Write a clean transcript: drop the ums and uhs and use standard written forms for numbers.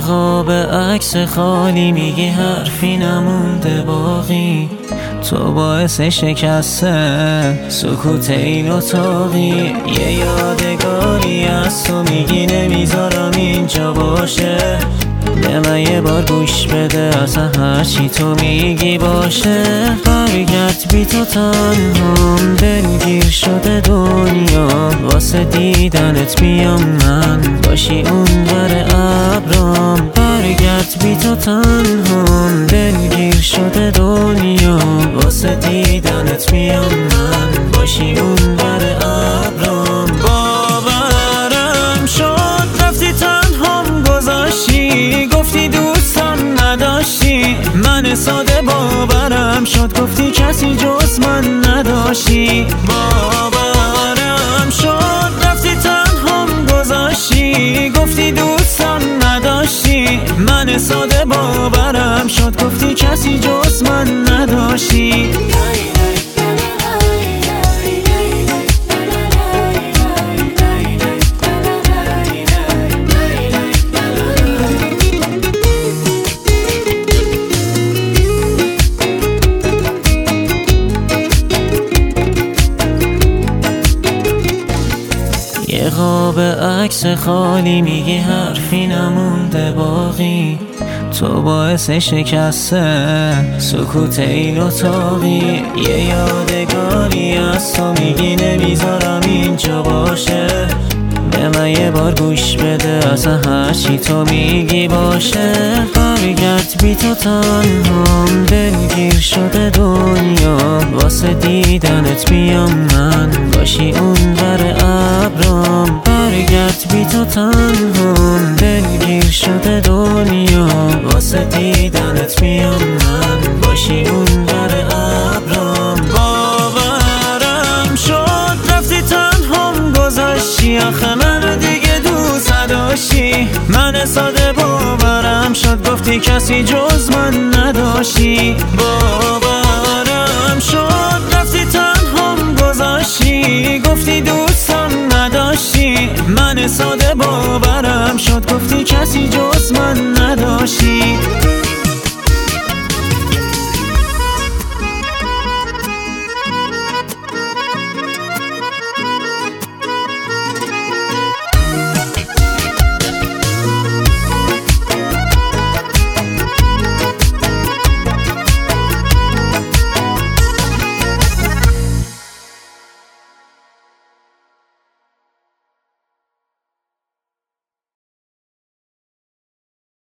قاب عکس خالی میگی حرفی نمونده باقی، تو باعث شکسته سکوت این اتاقی. یه یادگاری از تو میگی نمیذارم اینجا باشه، به من یه بار گوش بده اصلا هرچی تو میگی باشه. برگرد بی تو تنهام، دلگیر شده دنیا، واسه دیدنت بیام من باشی اون بر ابرام. برگرد بی تو تنهام، دلگیر شده دنیا، واسه دیدنت بیام من باشی اون بر ابرام. باورم شد رفتی تنهام گذاشتی، گفتی دوستم نداشتی، من ساده باورم شد گفتی کسی جز من نداشتی. باورم شد رفتی تنهام گذاشتی، گفتی دوستم نداشتی، من ساده باورم شد گفتی کسی جز من نداشتی. یه قاب عکس خالی میگی حرفی نمونده باقی، تو باعث شکسته سکوت این اتاقی. یه یادگاری از تو میگی نمیذارم اینجا باشه، به من یه بار گوش بده اصلا هرچی تو میگی باشه. برگرد بی تو تنهام، دلگیر شده دنیا، واسه دیدنت بیام من باشی اون بر ابرام. برگرد بی تو تنهام، دلگیر شده دنیا، واسه دیدنت بیام من باشی اون بر ابرام. باورم شد رفتی تنهام گذاشتی، آخه من دیگه دوست نداشتی، من ساده باورم شد گفتی کسی جز من نداشتی. باورم شد رفتی تنهام گذاشتی، گفتی دوستم نداشتی، من ساده باورم شد گفتی کسی جز من نداشتی.